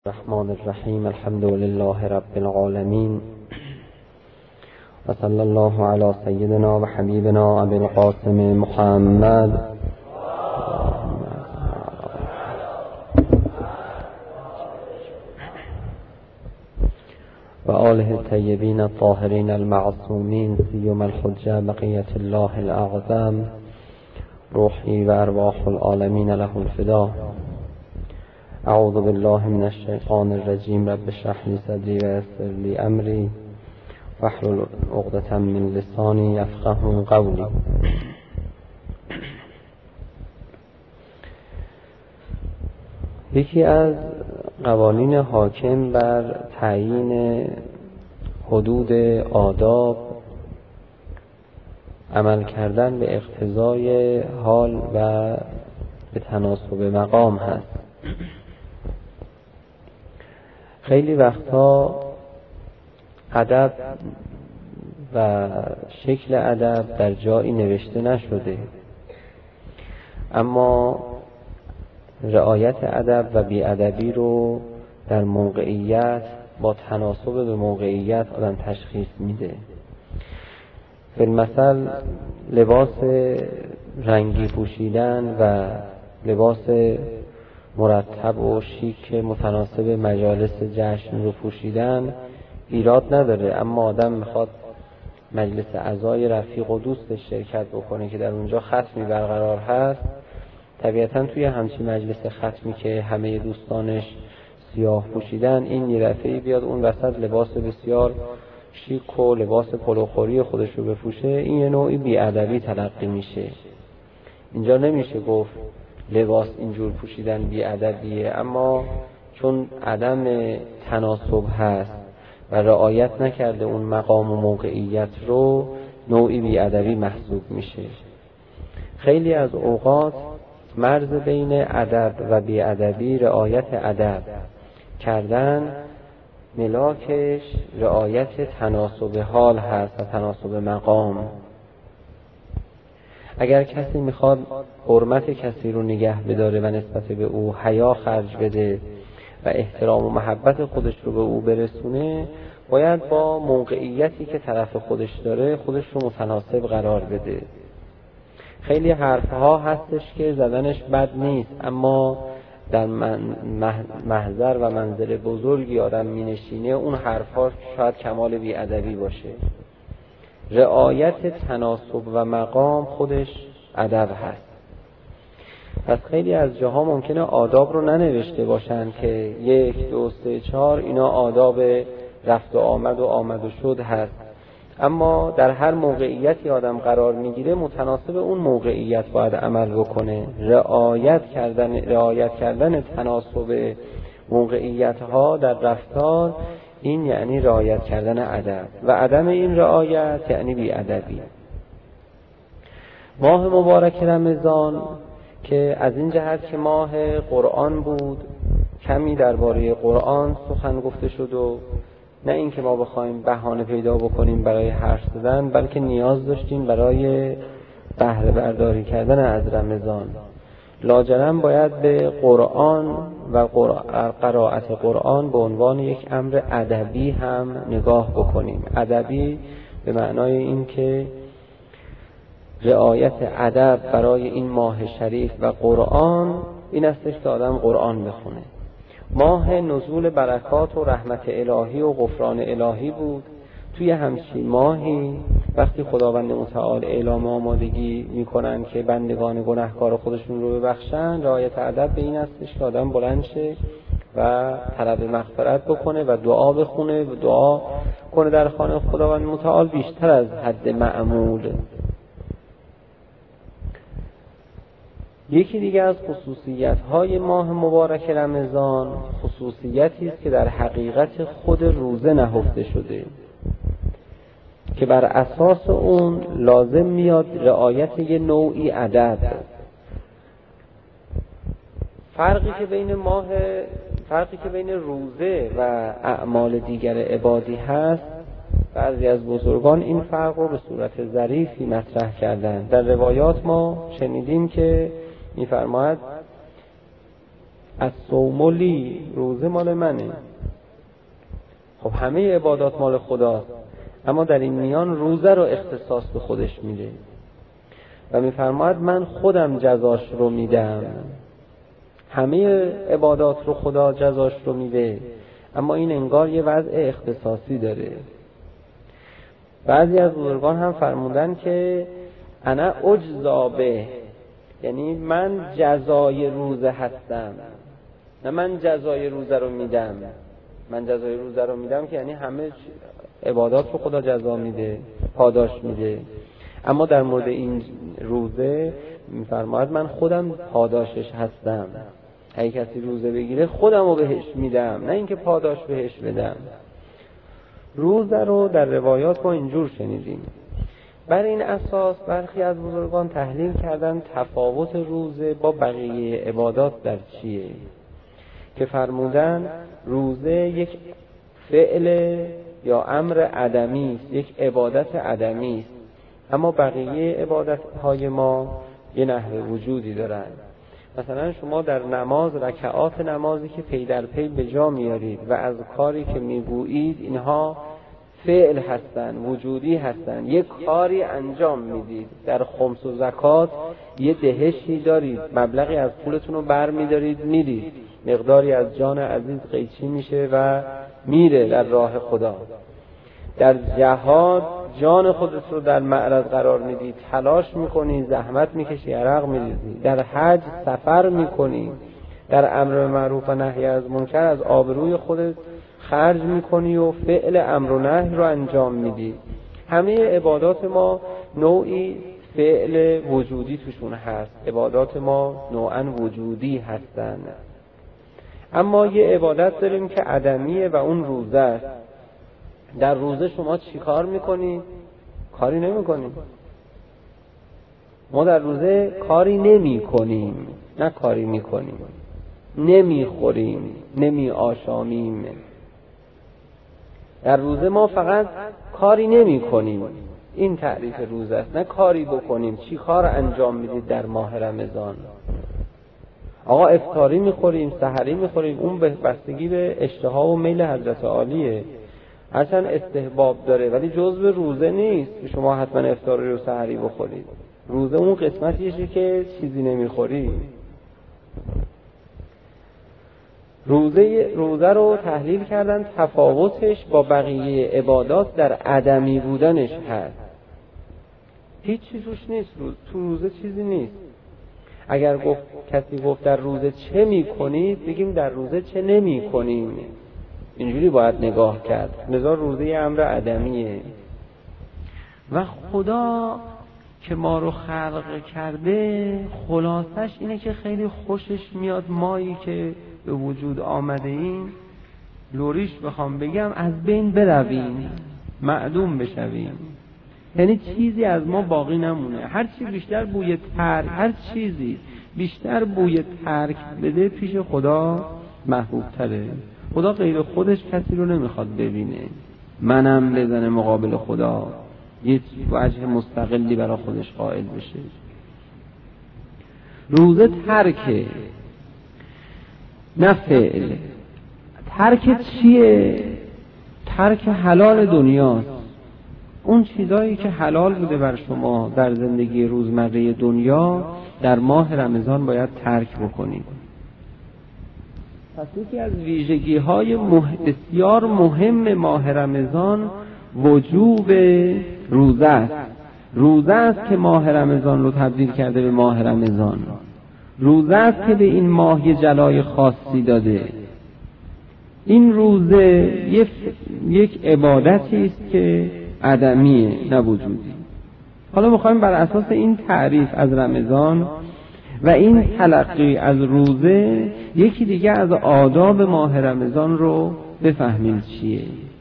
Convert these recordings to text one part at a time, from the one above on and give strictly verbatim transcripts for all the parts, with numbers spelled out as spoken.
الرحمن الرحیم الحمد لله رب العالمین و صلی الله علی سیدنا و حبیبنا ابی القاسم محمد و آله الطیبین الطاهرین المعصومین سیما الحجة بقیة الله الاعظم روحی و ارواح العالمین له الفدا. اعوذ بالله من الشیطان الرجیم رب اشرح لی صدری و یسر لی امری واحلل عقدة من لسانی یفقهوا قولی. یکی از قوانین حاکم بر تعیین حدود آداب عمل کردن به اقتضای حال و به تناسب مقام هست. خیلی وقتا ادب و شکل ادب در جایی نوشته نشده، اما رعایت ادب و بی‌ادبی رو در موقعیت با تناسب به موقعیت آدم تشخیص میده. بالمثل لباس رنگی پوشیدن و لباس مرتب و شیک متناسب مجالس جشن رو پوشیدن ایراد نداره، اما آدم میخواد مجلس عزای رفیق و دوستش شرکت بکنه که در اونجا ختمی برقرار هست. طبیعتا توی همچین مجلس ختمی که همه دوستانش سیاه پوشیدن، این یه دفعه‌ای بیاد اون وسط لباس بسیار شیک و لباس پلوخوری خودش رو بپوشه، این یه نوعی بی‌ادبی تلقی میشه. اینجا نمیشه گفت لباس اینجور پوشیدن بی‌ادبیه، اما چون عدم تناسب هست و رعایت نکرده اون مقام و موقعیت رو، نوعی بی‌ادبی محسوب میشه. خیلی از اوقات مرز بین ادب و بی‌ادبی رعایت ادب کردن، ملاکش رعایت تناسب حال هست و تناسب مقام. اگر کسی میخواد حرمت کسی رو نگه بداره و نسبت به او حیا خرج بده و احترام و محبت خودش رو به او برسونه، باید با موقعیتی که طرف خودش داره خودش رو متناسب قرار بده. خیلی حرفها هستش که زدنش بد نیست، اما در محضر و منزل بزرگی آدم مینشینه، اون حرفها شاید کمال بی‌ادبی باشه. رعایت تناسب و مقام خودش ادب هست. پس خیلی از جاها ممکنه آداب رو ننوشته باشن که یک دو سه چهار اینا آداب رفت و آمد و آمد و شد هست، اما در هر موقعیتی آدم قرار میگیره متناسب اون موقعیت باید عمل بکنه. رعایت کردن رعایت کردن تناسب موقعیت ها در رفتار، این یعنی رعایت کردن ادب، و عدم این رعایت یعنی بی‌ادبی. ماه مبارک رمضان که از این جهت که ماه قرآن بود، کمی درباره قرآن سخن گفته شد و نه اینکه ما بخوایم بهانه پیدا بکنیم برای حرف زدن، بلکه نیاز داشتیم برای بهره برداری کردن از رمضان. لاجرم باید به قرآن و قرائت قرآن به عنوان یک امر ادبی هم نگاه بکنیم. ادبی به معنای این که رعایت ادب برای این ماه شریف و قرآن این استش که آدم قرآن بخونه. ماه نزول برکات و رحمت الهی و غفران الهی بود. توی همچین ماهی وقتی خداوند متعال اعلام آمادگی میکنن که بندگان گناهکار خودشون رو ببخشن، رعایت ادب به این استش که آدم بلند شه و طلب مغفرت بکنه و دعا بخونه و دعا کنه در خانه خداوند متعال بیشتر از حد معمول. یکی دیگه از خصوصیت‌های ماه مبارک رمضان خصوصیتی است که در حقیقت خود روزه نهفته شده، که بر اساس اون لازم میاد رعایت یه نوعی ادب. فرقی که بین ماه فرقی که بین روزه و اعمال دیگر عبادی هست، بعضی از بزرگان این فرق رو به صورت ظریفی مطرح کردن. در روایات ما شنیدیم که می‌فرماید از صوملی، روزه مال منه. خب همه عبادات مال خداست، اما در این میان روزه رو اختصاص به خودش میده و میفرماید من خودم جزاش رو میدم. همه عبادات رو خدا جزاش رو میده، اما این انگار یه وضع اختصاصی داره. بعضی از بزرگان هم فرمودن که انا اجزا به، یعنی من جزای روزه هستم، نه من جزای روزه رو میدم. من جزای روزه رو میدم که یعنی همه عبادات رو خدا جزا میده، پاداش میده، اما در مورد این روزه میفرماید من خودم پاداشش هستم. اگه کسی روزه بگیره خودم رو بهش میدم، نه اینکه پاداش بهش بدم. روزه رو در روایات ما اینجور شنیدیم. بر این اساس برخی از بزرگان تحلیل کردن تفاوت روزه با بقیه عبادات در چیه، که فرمودن روزه یک فعل یا امر عدمی است، یک عبادت عدمی است، اما بقیه عبادت‌های ما یه نحو وجودی دارند. مثلا شما در نماز، رکعات نمازی که پی در پی به جا میارید و از کاری که میگویید اینها فعل هستن، وجودی هستن، یک کاری انجام میدید. در خمس و زکات یه دهشی دارید، مبلغی از پولتون رو بر میدارید میدید، مقداری از جان عزیز قیچی میشه و میره در راه خدا. در جهاد جان خودت رو در معرض قرار میدی، تلاش میکنی، زحمت میکشی، عرق میریزی. در حج سفر میکنی، در امر معروف و نهی از منکر از آبروی خودت خرج میکنی و فعل امر و نهی رو انجام میدی. همه عبادات ما نوعی فعل وجودی توشون هست، عبادات ما نوعا وجودی هستن. اما یه عبادت داریم که عدمیه و اون روزه است. در روزه شما چی کار میکنی؟ کاری نمی کنیم. ما در روزه کاری نمی کنیم، نه کاری می کنیم. نمی خوریم، نمی آشامیم. در روزه ما فقط کاری نمی کنیم. این تعریف روزه است، نه کاری بکنیم. چی کار انجام میدید در ماه رمضان؟ آقا افطاری میخوریم، سحری میخوریم، اون بستگی به اشتها و میل حضرت عالیه، هرچند استحباب داره، ولی جزء روزه نیست که شما حتما افطاری و سحری بخورید. روزه اون قسمتیشه که چیزی نمیخوری. روزه روزه رو تحلیل کردن، تفاوتش با بقیه عبادات در عدمی بودنش هست. هیچ چیز توش نیست. روز تو روزه چیزی نیست. اگر گفت کسی گفت در روزه چه میکنید، بگیم در روزه چه نمیکنیم. اینجوری باید نگاه کرد. لذا روزه یه امر عدمیه و خدا که ما رو خلق کرده خلاصش اینه که خیلی خوشش میاد مایی که به وجود آمده این لوریش بخوام بگم از بین برویم، معدوم بشویم. یعنی چیزی از ما باقی نمونه. هر چی بیشتر بوی ترک، هر چیزی بیشتر بوی ترک بده پیش خدا محبوب تره. خدا غیر خودش کسی رو نمیخواد ببینه. منم بزنه مقابل خدا، یه وجه مستقلی برای خودش قائل بشه. روزه ترکه، نه فعل. ترک چیه؟ ترک حلال دنیاست. اون چیزایی که حلال بوده بر شما در زندگی روزمره دنیا در ماه رمضان باید ترک بکنید. پس یکی از ویژگی‌های مح... بسیار مهم ماه رمضان وجوب روزه است. روزه است که ماه رمضان رو تبدیل کرده به ماه رمضان. روزه است که به این ماه یه جلای خاصی داده. این روزه یک, یک عبادتی است که عدمیه، نه وجودی. حالا میخوایم بر اساس این تعریف از رمضان و این تلقی از روزه یکی دیگه از آداب ماه رمضان رو بفهمیم چیه.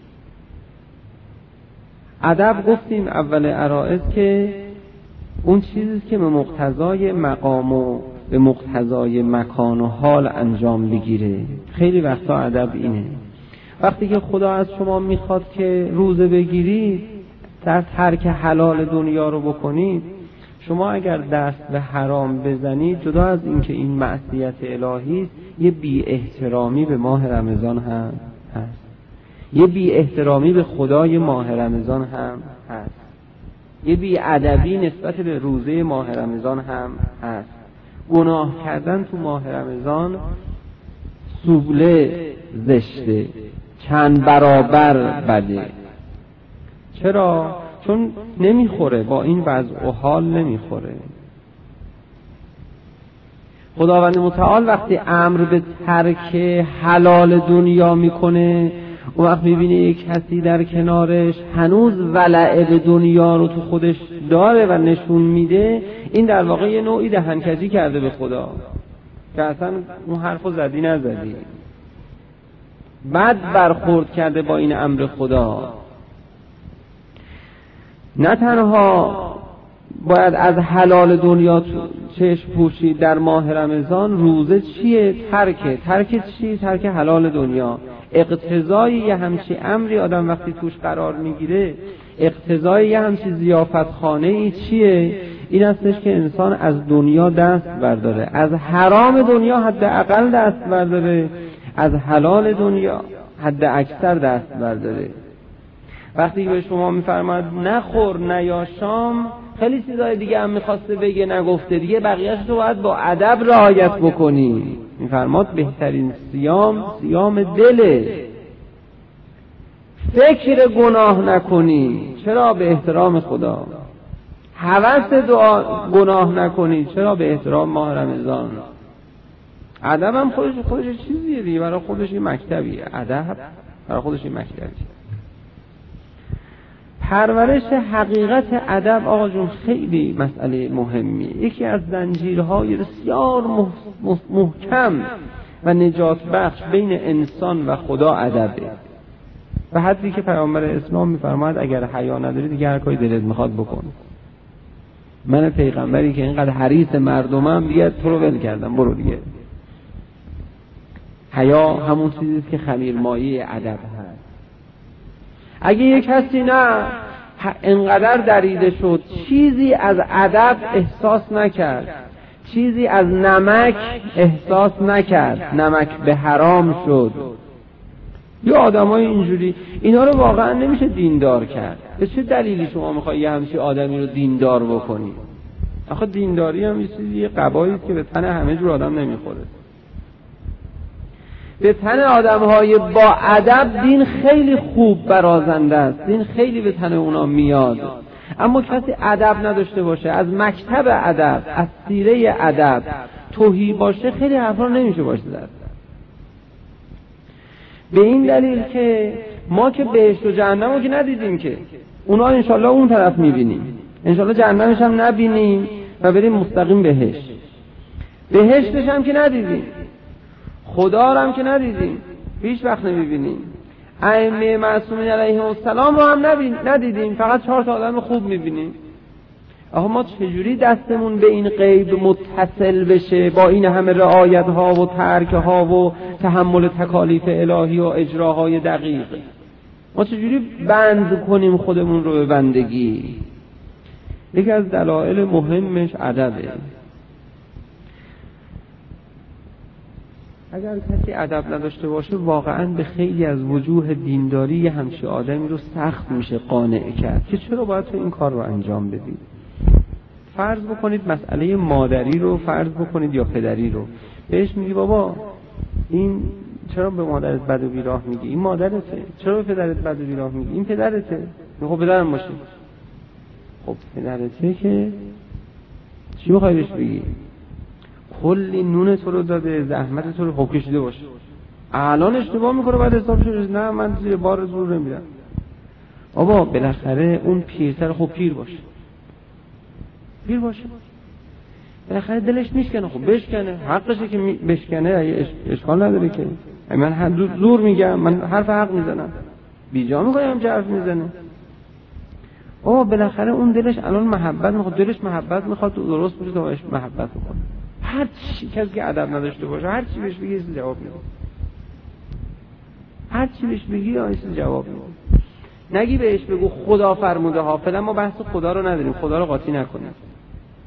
ادب گفتیم اول عرائض که اون چیزی که به مقتضای مقام و به مقتضای مکان و حال انجام بگیره. خیلی وقتا ادب اینه. وقتی که خدا از شما میخواد که روزه بگیرید، در ترک حلال دنیا رو بکنید، شما اگر دست به حرام بزنید، جدا از اینکه این معصیت الهی است، یه بی احترامی به ماه رمضان هم هست، یه بی احترامی به خدای ماه رمضان هم هست، یه بی ادبی نسبت به روزه ماه رمضان هم هست. گناه کردن تو ماه رمضان سوبله زشته، چند برابر بده. چرا؟ چون نمیخوره، با این وضع و حال نمیخوره. خداوند متعال وقتی امر به ترک حلال دنیا میکنه، اون وقت میبینه یک کسی در کنارش هنوز ولع به دنیا رو تو خودش داره و نشون میده، این در واقع یه نوعی دهنکجی کرده به خدا که اصلا اون حرفو زدی نزدی، بد برخورد کرده با این امر خدا. نه تنها باید از حلال دنیا چشم پوشید در ماه رمضان، روزه چیه؟ ترکه. ترک چی؟ ترک حلال دنیا. اقتضای یه همچی امری آدم وقتی توش قرار میگیره، اقتضای یه همچی ضیافت خانه ای چیه؟ این هستش که انسان از دنیا دست برداره، از حرام دنیا حداقل دست برداره، از حلال دنیا حد اکثر دست برداره. وقتی به شما میفرماد نخور نه یا شام، خیلی چیزای دیگه هم میخواسته بگه نگفته دیگه، بقیه‌اش تو باید با ادب رعایت بکنی. میفرماد بهترین صیام صیام دله. فکر گناه نکنی، چرا؟ به احترام خدا. هوس دعا گناه نکنی، چرا؟ به احترام ماه رمضان. ادب هم خودش خودش چیزیه دیگه، برای خودش یه مکتبیه. ادب برای خودش یه مکتبیه. پرورش حقیقت ادب آقا جون خیلی مسئله مهمیه. یکی از زنجیرهای بسیار محکم و نجات بخش بین انسان و خدا ادبه. و حدی که پیامبر اسلام میفرماید اگر حیا نداری دیگه هر کاری دلت میخواد بکن. من پیغمبری که اینقدر حریص مردمم دیگه تو رو ول کردم، برو دیگه. حیا همون چیزیست که خمیرمایه ادب هست. اگه یک کسی نه انقدر دریده شد چیزی از ادب احساس نکرد، چیزی از نمک احساس نکرد، نمک به حرام شد، یا آدمای اینجوری، اینا رو واقعا نمیشه دیندار کرد. به چه دلیلی شما میخوای یه همچین آدمی رو دیندار بکنی؟ آخه دینداری هم یه چیزی، یه قبایی که به تن همه جور آدم نمیخوره. به تن آدم‌های با ادب دین خیلی خوب برازنده است، دین خیلی به تن اونا میاد. اما کسی ادب نداشته باشه، از مکتب ادب، از سیره ادب توهی باشه، خیلی حرفا نمیشه باشه زد. به این دلیل که ما که بهشت و جهنم رو که ندیدیم، که اونا انشالله اون طرف میبینیم، انشالله جهنمش هم نبینیم و بریم مستقیم بهشت. بهشتش هم که ندیدیم، خدا رو هم که ندیدیم، هیچ وقت نمیبینیم. ائمه معصومین علیهم السلام رو هم ندیدیم، فقط چهار تا آدم خوب میبینیم. آخه ما چجوری دستمون به این غیب متصل بشه با این همه رعایت ها و ترک ها و تحمل تکالیف الهی و اجراهای دقیق؟ ما چجوری بند کنیم خودمون رو به بندگی؟ یکی از دلایل مهمش ادبه. اگر کسی ادب نداشته باشه، واقعا به خیلی از وجوه دینداری یه همچین آدمی رو سخت میشه قانع کرد که چرا باید تو این کار رو انجام بدید. فرض بکنید مسئله مادری رو فرض بکنید یا پدری رو، بهش میگی بابا این چرا به مادرت بد و بیراه میگی؟ این مادرته. چرا به پدرت بد و بیراه میگی؟ این پدرته. خب پدرم باشه. خب پدرته که چی میخوای بهش بگی؟ کلی نون تو رو داده، زحمت تو رو خوب کشیده باشه. الان اشتباه میکنه بعد حساب شده نه من زیر بار زور نمیرم. بابا بالاخره اون پیرتر خوب پیر باشه. پیر باشه. بالاخره دلش میشکنه، خب بشکنه، حقشه که بشکنه، اشکال نداره که. من زور میگم، من حرف حق میزنم. بیجا میگم هم حرف میزنه. بابا بالاخره اون دلش الان محبت میخواد، دلش محبت میخواد، درست باشه تا بهش محبت بکنه. هر چی کسی که ادب نداشته باشه، هر چی بهش بگی چیز جواب میده. هر چی بهش بگی چیز جواب میده. نگی بهش بگو خدا فرموده ها، فعلا ما بحث خدا رو نداریم، خدا رو قاطی نکنیم.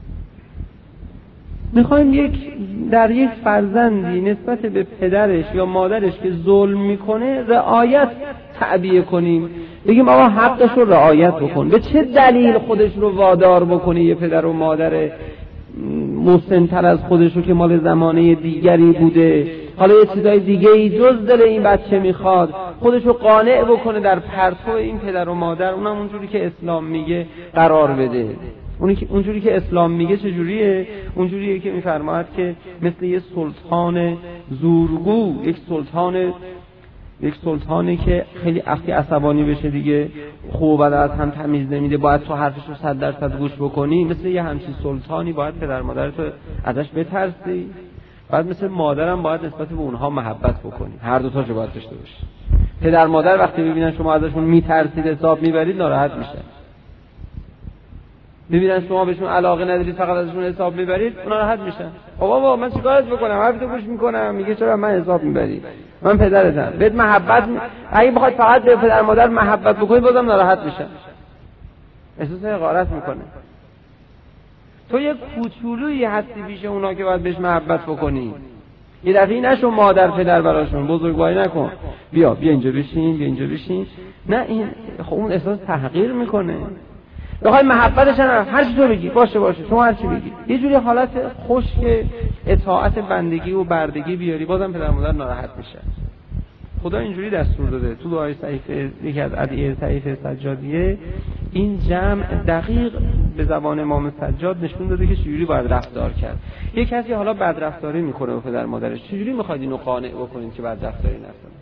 میخوایم یک در یک فرزندی نسبت به پدرش یا مادرش که ظلم میکنه رعایت تعبیه کنیم، بگیم آقا حقش رو رعایت بکن. به چه دلیل خودش رو وادار بکنه یه پدر و مادر مسن‌تر از خودش رو که مال زمانه دیگری بوده، حالا یه چیزای دیگه ای جز دل این بچه میخواد، خودش رو قانع بکنه در پرتو این پدر و مادر، اونم اونجوری که اسلام میگه قرار بده. اونی که اونجوری که اسلام میگه چجوریه؟ اونجوریه که میفرماید که مثل یه سلطان زورگو، یک سلطان یک سلطانی که خیلی وقتی عصبانی بشه دیگه خوب و بد از هم تمیز نمیده، باید تو حرفش رو صد درصد گوش بکنی. مثل یه همچین سلطانی باید پدر مادرت رو ازش بترسی، بعد مثل مادرم باید نسبت به اونها محبت بکنی. هر دو تاشو باید داشته باشی. پدر مادر وقتی ببینن شما ازشون میترسید، حساب میبرید، ناراحت میشن. ببینن شما بهشون علاقه ندارید، فقط ازشون حساب میبرید، ناراحت میشن. بابا من چیکارت بکنم؟ حرفتو گوش میکنم، میگه چرا من حساب میبری؟ من پدرتم، بهت محبت می... اگه بخواد فقط به پدر مادر محبت بکنی بازم ناراحت میشن، احساس حقارت میکنه. تو یه کوچولویی هستی پیش اونا که باید بهش محبت بکنی. یه دفعه نشو مادر پدر براشون، بزرگواری نکن. بیا بیا اینجا بشین، بیا اینجا بشین. نه، این خب اون احساس تحقیر میکنه. بخوای محبتش هم هر چی تو بگی باشه باشه، شما هر چی بگی، یه جوری حالت خشک اطاعت بندگی و بردگی بیاری، بازم پدر مادر ناراحت میشه. خدا اینجوری دستور داده تو دعای صحیفه، یکی از ادعیه صحیفه سجادیه، این جمع دقیق به زبان امام سجاد نشون داده که چجوری باید رفتار کرد. یک کسی حالا بد رفتاری میکنه با پدر مادرش، چجوری میخواید اینو قانع بکنید که بد رفتاری نکنه؟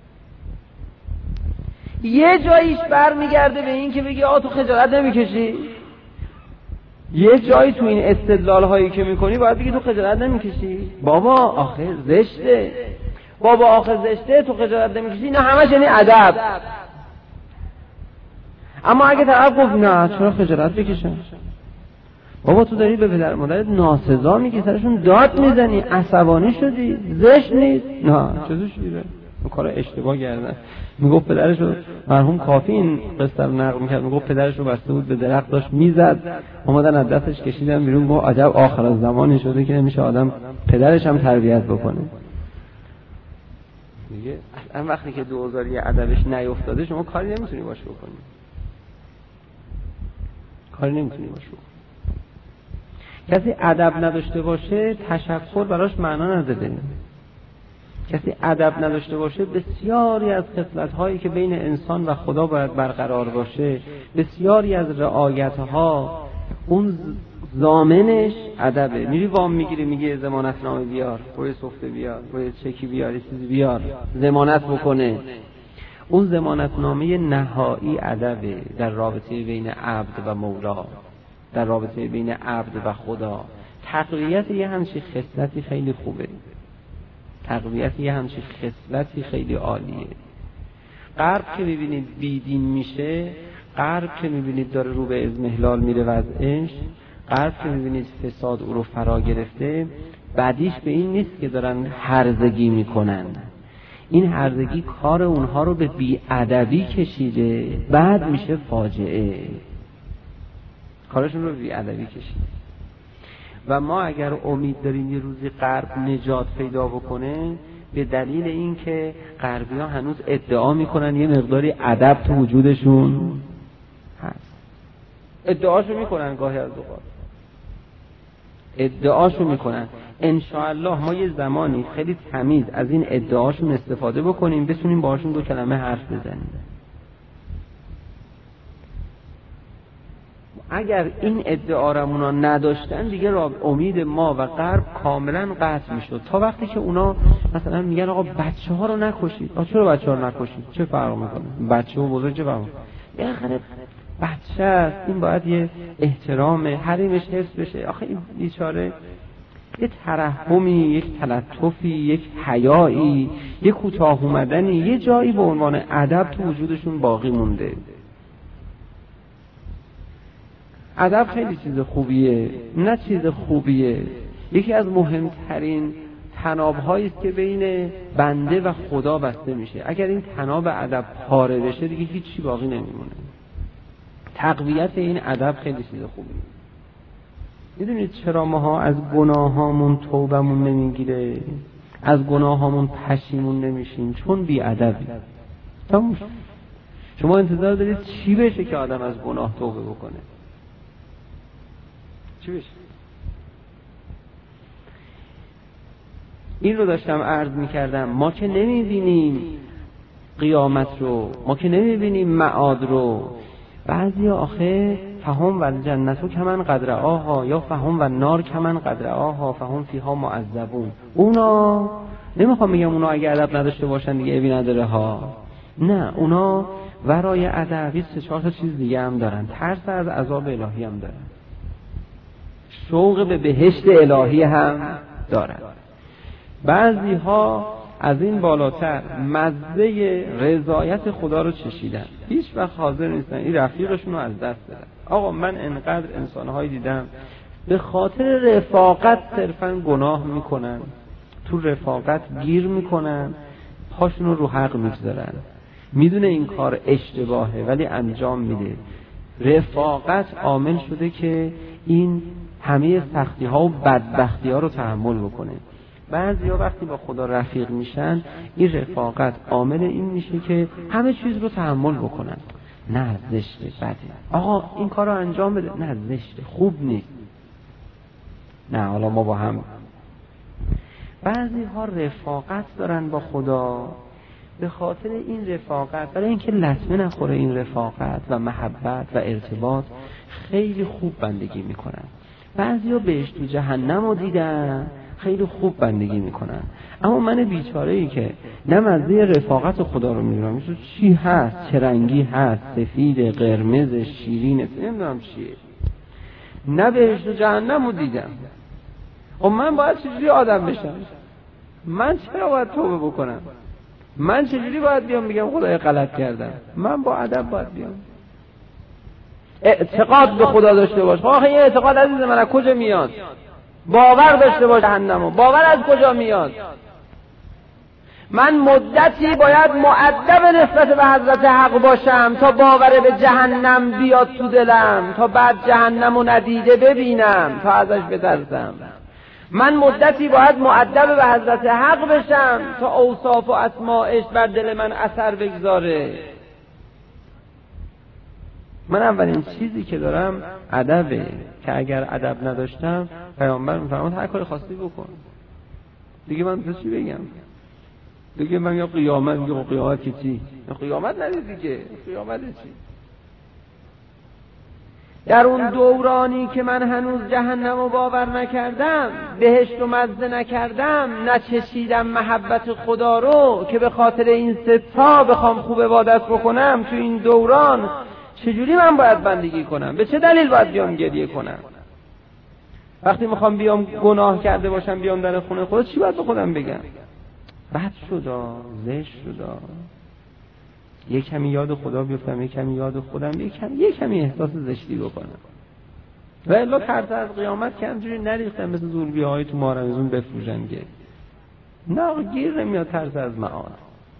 یه جاییش برمیگرده به این که بگی آ تو خجالت نمیکشی؟ یه جایی تو این استدلال هایی که میکنی باید بگی تو خجالت نمیکشی؟ بابا آخه زشته، بابا آخه زشته، تو خجالت نمیکشی؟ نه همش یعنی ادب. اما اگه طرف گفت نه چرا خجالت بکشم؟ بابا تو داری به پدر مادرت ناسزا میگی، سرشون داد میزنی، عصبانی شدی، زشت نیست؟ نه چطور شده؟ اون کار اشتباه کردن. میگفت پدرش رو، مرحوم کافی این قصه رو نقل میکرد، میگفت پدرش رو بسته بود به درخت، داشت میزد، اومدن از دستش کشیدن بیرون. گفت عجب آخر از زمانی شده که نمیشه آدم پدرش هم تربیت بکنه. میگه اصلا وقتی که دوزاری ادبش نیافتاده شما کاری نمیتونی باش بکنی، کاری نمیتونی باش بکنی. کسی ادب نداشته باشه تشکر براش معنا نداره. کسی ادب نداشته باشه بسیاری از خصلت‌هایی که بین انسان و خدا باید برقرار باشه، بسیاری از رعایت‌ها اون ضامنش ادبه. میری وام میگیری، میگه ضمانتنامه بیار، روی سفته بیار، روی چکی بیار، چیزی بیار، ضمانت بکنه. اون ضمانتنامه نهایی ادبه در رابطه بین عبد و مولا، در رابطه بین عبد و خدا. تقویت یه همچین خصلتی خیلی خوبه، تقویت یه همچین خصلتی خیلی عالیه. غرب که میبینید بیدین میشه، غرب که میبینید داره رو به اضمحلال میره وضعش، غرب که میبینید فساد او رو فرا گرفته، بعدیش به این نیست که دارن هرزگی میکنن. این هرزگی کار اونها رو به بی‌ادبی کشیده، بعد میشه فاجعه. کارشون رو به بی‌ادبی کشیده. و ما اگر امید داریم یه روزی غرب نجات پیدا بکنه، به دلیل این که غربی‌ها هنوز ادعا میکنن یه مقداری ادب تو وجودشون هست. ادعاشو میکنن، گاهی از اوقات ادعاشو میکنن. انشاءالله ما یه زمانی خیلی تمیز از این ادعاشون استفاده بکنیم، بتونیم باهاشون دو کلمه حرف بزنیم. اگر این ادعا رو اونا نداشتن دیگه را امید ما و غرب کاملا قطع میشد. تا وقتی که اونا مثلا میگن آقا بچه ها رو نکشید، آقا چرا بچه ها رو نکشید؟ چه فرق میکنه؟ بچه و بزرگ چه فرق میکنه؟ بالاخره بچه است، این باید یه احترام حریمش حفظ بشه. آخه این بیچاره یه ترحمی، یک تلطفی، یک حیایی، یک کوتاه اومدنی، یه جایی به عنوان ادب تو وجودشون باقی مونده. ادب خیلی چیز خوبیه، نه چیز خوبیه، یکی از مهمترین تناب‌هایی است که بین بنده و خدا بسته میشه. اگر این تناب ادب پاره بشه دیگه هیچی باقی نمیمونه. تقویت این ادب خیلی چیز خوبیه. میدونید چرا ماها از گناهامون توبمون نمیگیره؟ از گناهامون پشیمون نمیشیم؟ چون بی‌ادبی. تموم. شما انتظار دارید چی بشه که آدم از گناه توبه بکنه؟ چی بشه؟ این رو داشتم عرض میکردم، ما که نمیبینیم قیامت رو، ما که نمیبینیم معاد رو. بعضی آخه فهم و جنتو کمن قدر آها، یا فهم و نار کمن قدر آها فهم فیها معذبون. اونا نمیخوام بگم اونا اگه ادب نداشته باشن دیگه عیبی نداره ها، نه، اونا ورای ادب سه چهار تا چیز دیگه هم دارن. ترس از عذاب الهی هم دارن، شوق به بهشت الهی هم دارن. بعضی ها از این بالاتر مزه رضایت خدا رو چشیدن، هیچ وقت حاضر نیستن این رفیقشون رو از دست بدن. آقا من انقدر انسان‌هایی دیدم به خاطر رفاقت صرفاً گناه میکنن، تو رفاقت گیر میکنن، پاشون رو رو حق میگذارن، میدونه این کار اشتباهه ولی انجام میده. رفاقت عامل شده که این همه سختی ها و بدبختی ها رو تحمل بکنه. بعضی ها وقتی با خدا رفیق میشن، این رفاقت عامل این میشه که همه چیز رو تحمل بکنن. نه زشته، بده، آقا این کار رو انجام بده، نه زشته، خوب نیست، نه حالا ما با هم. بعضی ها رفاقت دارن با خدا، به خاطر این رفاقت، برای اینکه لطمه نخوره این رفاقت و محبت و ارتباط، خیلی خوب بندگی میکنن. بعضی ها بهشت و جهنم رو دیدن، خیلی خوب بندگی میکنن. اما من بیچاره ای که نه مزه رفاقت خدا رو میدونم، میشه چی هست، چه رنگی هست، سفید، قرمز، شیرین، نمیدونم چیه، نه بهشت و جهنم رو دیدم. خب من باید چجوری آدم بشم؟ من چرا باید توبه بکنم؟ من چجوری باید بیام بگم خدای غلط کردم؟ من با ادب باید بیام. اعتقاد به خدا داشته باش. آخه این اعتقاد عزیز من از کجا میاد؟ باور داشته باش جهنمو. باور از کجا میاد؟ من مدتی باید مؤدب نسبت به حضرت حق باشم تا باور به جهنم بیاد تو دلم، تا بعد جهنمو ندیده ببینم تا ازش بترسم. من مدتی باید مؤدب به حضرت حق بشم تا اوصاف و اسماءش بر دل من اثر بگذاره. من اولین چیزی که دارم ادبه، که اگر ادب نداشتم پیامبر میفرماد هر کاری خواستی بکن. دیگه من تو چی بگم؟ دیگه من یا قیامت، یا قیامت که چی؟ یا قیامت ندیدی که قیامت چی؟ در اون دورانی که من هنوز جهنم رو باور نکردم، بهشت رو مزه نکردم، نچشیدم محبت خدا رو که به خاطر این ستا بخوام خوب عبادت بکنم، تو این دوران چجوری من باید بندگی کنم؟ به چه دلیل باید بیام گریه کنم؟ وقتی میخوام بیام گناه کرده باشم بیام در خونه خدا، چی باید به خودم بگم؟ بد شدا، زشت شدا، یک کمی یاد خدا بیفتم، یک کمی یاد خودم، یک کمی یک کمی احساس زشتی بکنم. و الا ترس از قیامت که همجوری نریختم مثل زوربیه های تو مارمزون بفروشن گیر. نه گیر نمیاد. ترس از معاد،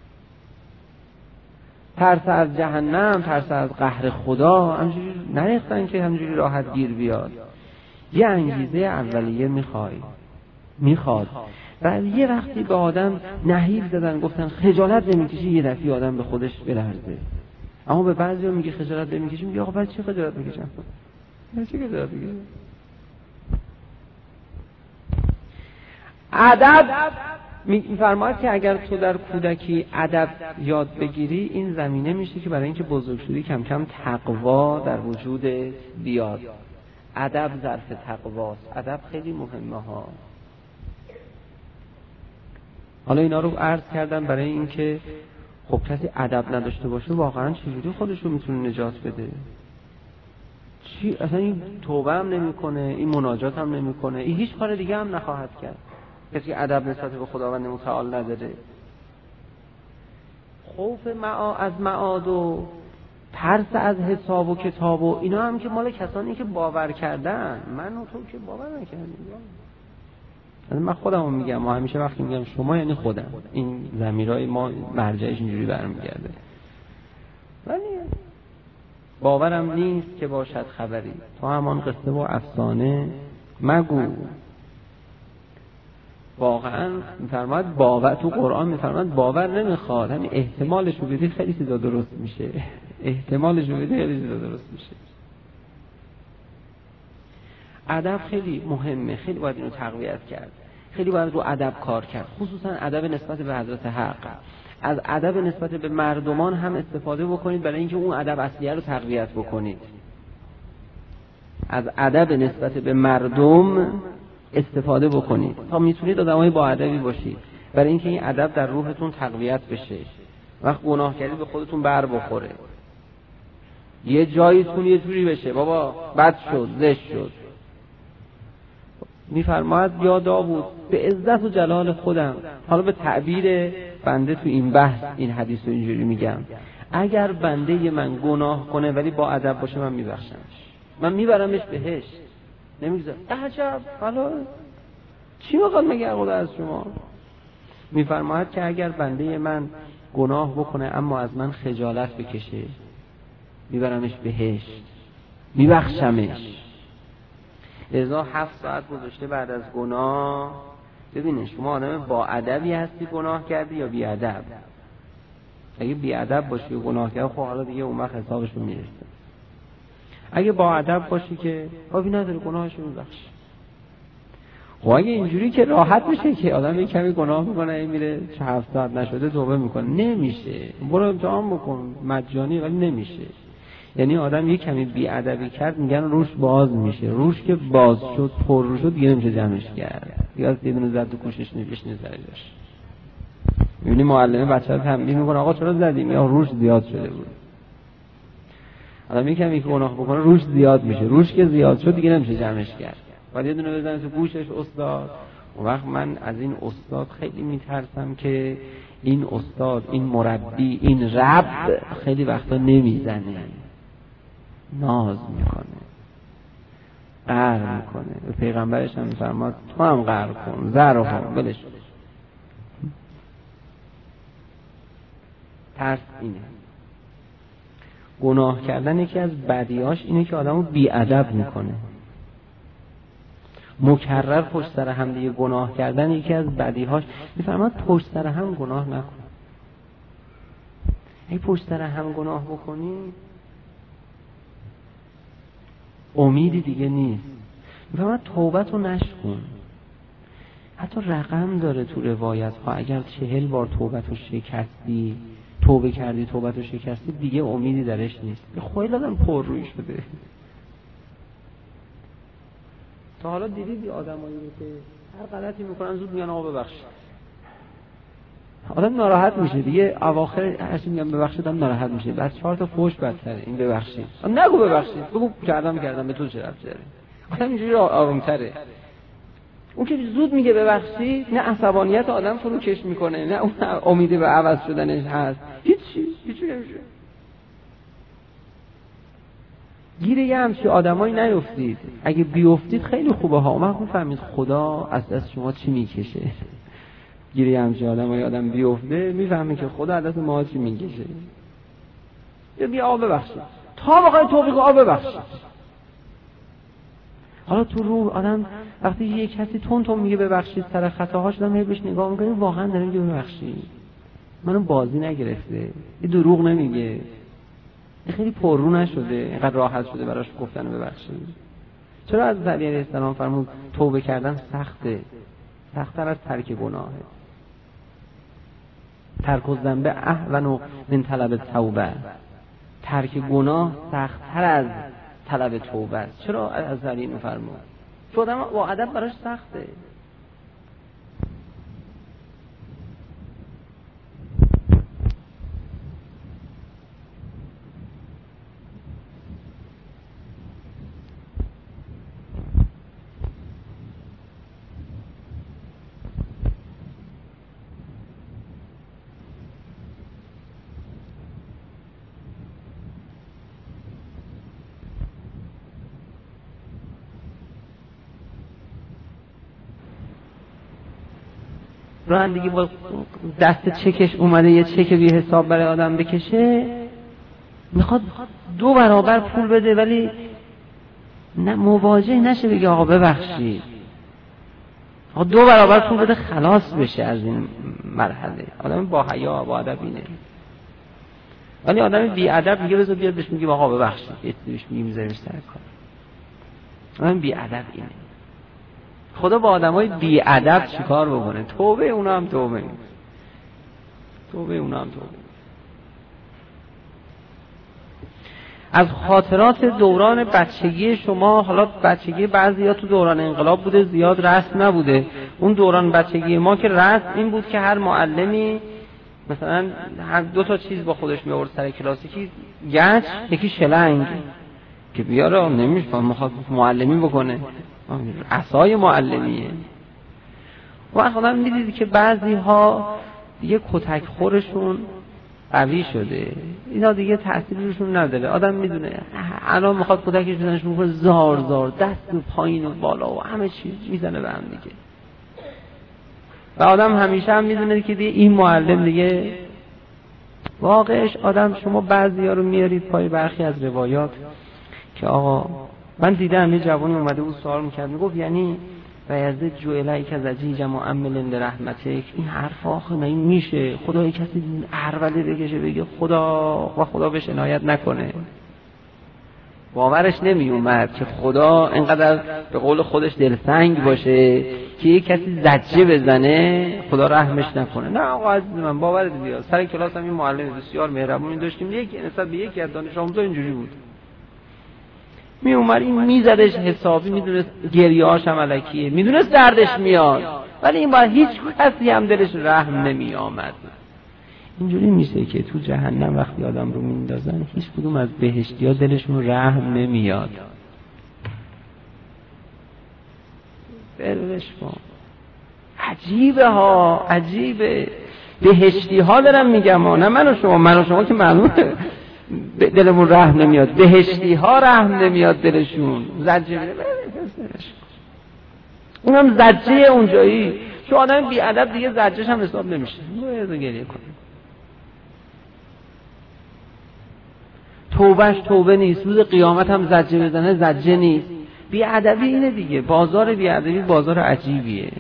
ترس از جهنم، ترس از قهر خدا همجوری نریختن که همجوری راحت گیر بیاد. یه انگیزه اولیه میخوای میخواد و یه وقتی به آدم نهیب زدن گفتن خجالت نمیکشی، یه دفعه آدم به خودش بلرزه. اما به بعضیا میگه خجالت نمیکشی، میگه آقا بعد چی خجالت میکشم؟ چی خجالت میکشم؟ ادب میفرماید که اگر تو در کودکی ادب یاد بگیری، این زمینه میشه که برای اینکه بزرگ شدی کم کم تقوا در وجودت بیاد. ادب ظرف تقواست. ادب خیلی مهمه ها. حالا اینا رو عرض کردم برای اینکه خب کسی ادب نداشته باشه واقعا چجوری خودش رو میتونه نجات بده؟ چی اصلا این توبه هم نمیکنه، این مناجات هم نمیکنه، این هیچ کار دیگه هم نخواهد کرد. کسی ادب نسبت به خداوند متعال نداره. خوف معا از معاد و ترس از حساب و کتاب و اینا هم که مال کسانی که باور کردن. من و تو که باور نکردیم. من خودم رو میگم، ما همیشه وقتی میگم شما یعنی خودم، این ضمیرای ما مرجعش اینجوری برمیگرده. ولی باورم نیست که باشد خبری. تا همان قصه و افسانه مگو. واقعا میفرماد باور، تو قرآن میفرماد باور نمیخواد، همین احتمالش رو بدید خیلی چیزا درست میشه. احتمالش رو بدید خیلی چیزا درست میشه. ادب خیلی مهمه، خیلی باید اینو تقویت کرد، خیلی باید رو ادب کار کرد، خصوصا ادب نسبت به حضرت حق. از ادب نسبت به مردمان هم استفاده بکنید برای اینکه اون ادب اصلیه رو تقویت بکنید. از ادب نسبت به مردم استفاده بکنید تا میتونید آدمای با ادبی باشید، برای اینکه این ادب در روحتون تقویت بشه. وقت گناه کردید به خودتون بر بخوره، یه جاییتون یه جوری بشه بابا بد شد زشت شد. میفرماید یا داوود به عزت و جلال خودم، حالا به تعبیر بنده تو این بحث این حدیث رو اینجوری میگم، اگر بنده من گناه کنه ولی با ادب باشه من میبخشمش، من میبرمش بهشت، نمیگذارم. عجب حالا چی میخواد مگه خدا از شما؟ میفرماید که اگر بنده من گناه بکنه اما از من خجالت بکشه، میبرمش بهشت، میبخشمش. لذا هفت ساعت گذاشته بعد از گناه. ببینید شما آدم با ادبی هستی گناه کردی یا بی ادب؟ اگه بی ادب باشی و گناه کردی خب حالا دیگه اون وقت حسابش رو میرسه. اگه با ادب باشی که کافی نداره گناهش رو میبخشی. خب اگه اینجوری که راحت میشه که آدم یه کمی گناه میکنه میره چه هفت ساعت نشده توبه میکنه، نمیشه. برو امتحان بکن مجانی، ولی نمیشه. یعنی آدم یه کمی بی‌ادبی کرد میگن روش باز میشه، روش که باز شد پر رو شد دیگه نمیشه جمعش کرد، دیگه از یه دونه زد و کوشش نمیشه نزدش. میبینی معلمه بچه رو تنبیه میکنه آقا چرا زدیم، یا روش زیاد شده بود. آدم یه کمی که گناه بکنه روش زیاد میشه، روش که زیاد شد دیگه نمیشه جمعش کرد، باید یه دونه بزنه تو گوشش استاد. اون وقت من از این استاد خیلی میترسم که این استاد، این مربی، این رب خیلی وقتا نمیزنه، ناز میکنه، قهر میکنه. به پیغمبرش هم میفرماد تو هم قهر کن، زر و هم بلش. ترس اینه. گناه کردن یکی از بدیهاش اینه که آدمو بی‌ادب میکنه. مکرر پشت سر هم دیگه گناه کردن یکی از بدیهاش. میفرماد پشت سر هم گناه نکن. ای پشت سر هم گناه بکنی امیدی دیگه نیست. میفرماد توبت رو نشکن. حتی رقم داره تو روایت ها، اگر چهل بار توبت رو شکستی، توبه کردی توبت رو شکستی، دیگه امیدی درش نیست. به خیلی آدم پر روی شده. تا حالا دیدید آدمایی که هر غلطی میکنن زود میگن آقا ببخشید. آدم ناراحت میشه دیگه، اواخر هرچی میگم ببخشید هم ناراحت میشه، بعد چهار تا فوش بدتره این ببخشید. نگو ببخشید، بگو کردم کردم به تو چه ربطی داره. آدم اینجوری آرومتره. اون که زود میگه ببخشید، نه عصبانیت آدم فروکش میکنه، نه اون امید به عوض شدنش هست، هیچی هیچی نمیشه. گیره یه همچی آدمایی نیفتید. اگه بیفتید خیلی خوبه ها. من فهمید خدا از دست شما چی میکشه. گیره یه همچی آدمایی آدم بیفته میفهمه که خدا از دست ما چی میکشه. یا بیا آب ببخشید، تا واقعا توبه کن آب ببخشید. حالا تو روح آدم وقتی یه کسی تون تون میگه ببخشید سر خطاهاش، آدم بهش نگاه میکنه واقعا داره میگه ببخشید، منو بازی نگرفته، یه دروغ نمیگه، خیلی پررو نشده، اینقدر راحت شده براش گفتن ببخشید. چرا از علی علیه السلام فرمود توبه کردن سخته، سخت‌تر از ترک گناهه. ترک الذنب اهون من طلب التوبه. ترک گناه سخت‌تر از طلب توبه است. چرا از علی میفرمود؟ چون آدم با ادب براش سخته. راه دیگه با دست چکش اومده یه چک بی حساب برای آدم بکشه، میخواد دو برابر پول بده ولی نه مواجه نشه بگه آقا ببخشید، آقا دو برابر پول بده خلاص بشه از این مرحله. آدم با حیا با ادب اینه. ولی آدم بی ادب میگه بذار بیاد بهش میگه آقا ببخشید، بهش میگه میذاریمش سر کار. آدم بی ادب اینه. خدا با آدمای بی ادب چیکار بکنه؟ توبه اونا هم توبه توبه اونا هم توبه. از خاطرات دوران بچگی شما، حالا بچگی بعضیا تو دوران انقلاب بوده زیاد رسم نبوده، اون دوران بچگی ما که رسم این بود که هر معلمی مثلا هر دو تا چیز با خودش می آورد سر کلاس، یکی گچ یکی شلنگ که بیاره نمیشه میخواد معلمی بکنه، عصای معلمیه. و خودم میدید که بعضی ها دیگه کتک خورشون قوی شده، اینا دیگه تأثیری روشون نداره. آدم میدونه الان میخواد کتکش بزنه شون کنه زار زار دست و پایین و بالا و همه چیز میزنه به هم دیگه. و آدم همیشه هم میدونه که دیگه این معلم دیگه واقعش آدم. شما بعضی ها رو میارید پای برخی از روایات که آقا من دیدم یه جوانی اومده بود سوال میکرد، میگفت یعنی بیازد جوئلای که زجیج معمل لرحمتک، این حرف آخه نه این میشه؟ خدای کسی ارولے بکشه بگه خدا و خدا بهش عنایت نکنه؟ باورش نمی اومد که خدا اینقدر به قول خودش دلسنگ باشه که یک کسی زجه بزنه خدا رحمش نکنه. نه آقا عزیز من باورت بیاد، سر کلاس هم این معلم بسیار مهربونی داشتیم، یک نسبت به یکی از دانش آموزا اینجوری بود، می اومد این میزدش حسابی، میدونست گریه‌هاش هم الکیه، میدونست دردش میاد، ولی این با هیچ کسی هم دلش رحم نمی آمد. اینجوری میشه که تو جهنم وقتی آدم رو میندازن هیچ کدوم از بهشتی‌ها دلشون رحم نمیاد. برش کن. عجیبه ها، عجیبه. بهشتی ها دارم میگم ها، نه من و شما. من و شما که معلومه دلمون رحم نمیاد، بهشتی ها رحم نمیاد دلشون. زجه میده اونم زجه اونجایی. چون آدم بی ادب دیگه زجهش هم حساب نمیشه، باید گریه کنه. توبهش توبه نیست، روز قیامت هم زجه بزنه زجه نیست. بی ادبی اینه دیگه. بازار بی ادبی بازار عجیبیه.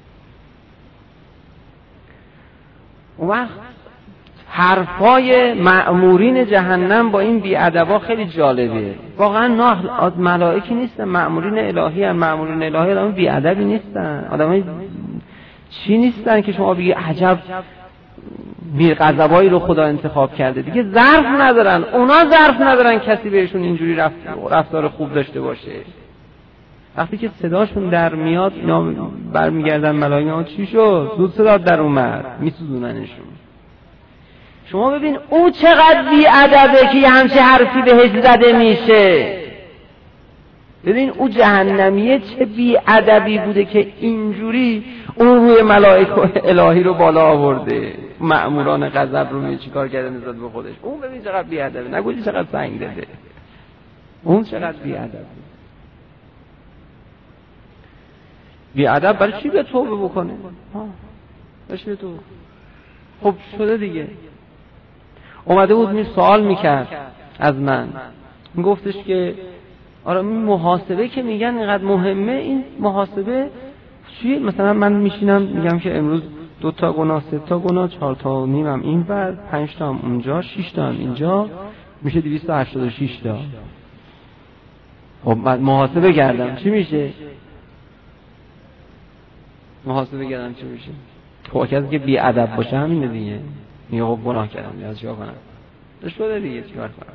اون وقت حرفای مأمورین جهنم با این بی‌ادبا خیلی جالبه. واقعا نه ملائکی نیستن، مأمورین الهی ان. مأمورین الهی آدم بی‌ادبی نیستن، آدمای چی نیستن که شما بگی عجب بی‌غضبایی رو خدا انتخاب کرده. دیگه ظرف ندارن، اونا ظرف ندارن کسی بهشون اینجوری رفتار خوب داشته باشه. وقتی که صداشون در میاد اینا برمیگردن ملائکه، چی شد؟ زود صدا در اومد، میسوزوننشون. شما ببین او چقدر بی ادبه که همچه حرفی بهش زده میشه. ببین او جهنمیه چه بی ادبی بوده که اینجوری اون روی ملائکه الهی رو بالا آورده، مأموران غضب رو می چیکار کرده نسبت به خودش. اون ببین چقدر بی ادبه، نگویی چقدر سنگ داده. اون چقدر بی ادبه. بی ادب برای چی به توبه بکنه؟ ها باشه به توبه. خب شده دیگه. اومده بود می سوال میکرد از من، میگفتش که آره این محاسبه که میگن اینقدر مهمه، این محاسبه چیه؟ مثلا من میشینم میگم که امروز دو تا گناه، سه تا گناه، چهار تا و نیمم این بر، پنج تا هم اونجا، شش تا هم اینجا، میشه دویست و هشتاد و شش تا. خب من محاسبه کردم چی میشه؟ محاسبه کردم چی میشه؟ خب کسی که بی ادب باشه همینه دیگه. میگه خب گناه کردم، میگه چیکار کنم؟ دش شده دیگه، چیکار کنم؟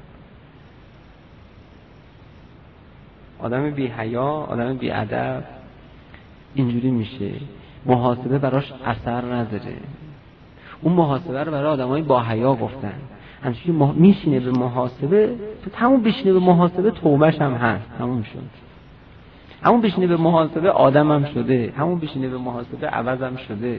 آدم بی حیا، آدم بی ادب اینجوری میشه. محاسبه براش اثر نداره. اون محاسبه رو برای آدمای با حیا گفتن. همچنین مح... میشینه به محاسبه، همون بشینه به محاسبه توبهش هم هست، همون شد. همون بشینه به محاسبه آدم هم شده، همون بشینه به محاسبه عوض هم شده.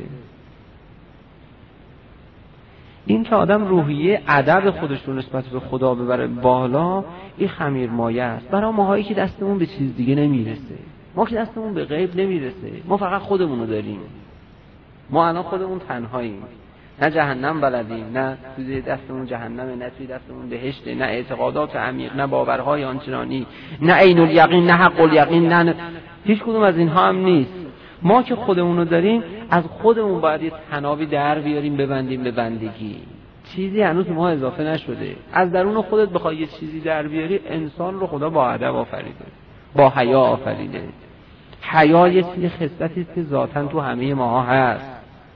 این که آدم روحیه ادب خودش رو نسبت به خدا ببره بالا، این خمیر مایه است. برای ماهایی که دستمون به چیز دیگه نمیرسه، ما که دستمون به غیب نمیرسه، ما فقط خودمونو داریم. ما الان خودمون تنهاییم. نه جهنم بلدیم، نه توی دستمون جهنمه، نه توی دستمون بهشته، نه اعتقادات عمیق، نه باورهای آنچنانی، نه عین الیقین، نه حق الیقین، نه, نه هیچ کدوم از اینها هم نیست. ما که خودمون رو داریم، از خودمون باید یه تنابی در بیاریم ببندیم به بندگی. چیزی هنوز ما اضافه نشده. از درون خودت بخوای یه چیزی در بیاری، انسان رو خدا با ادب آفریده، با حیا آفریده. حیا یه چیز خصلتی است که ذاتاً تو همه ماها هست.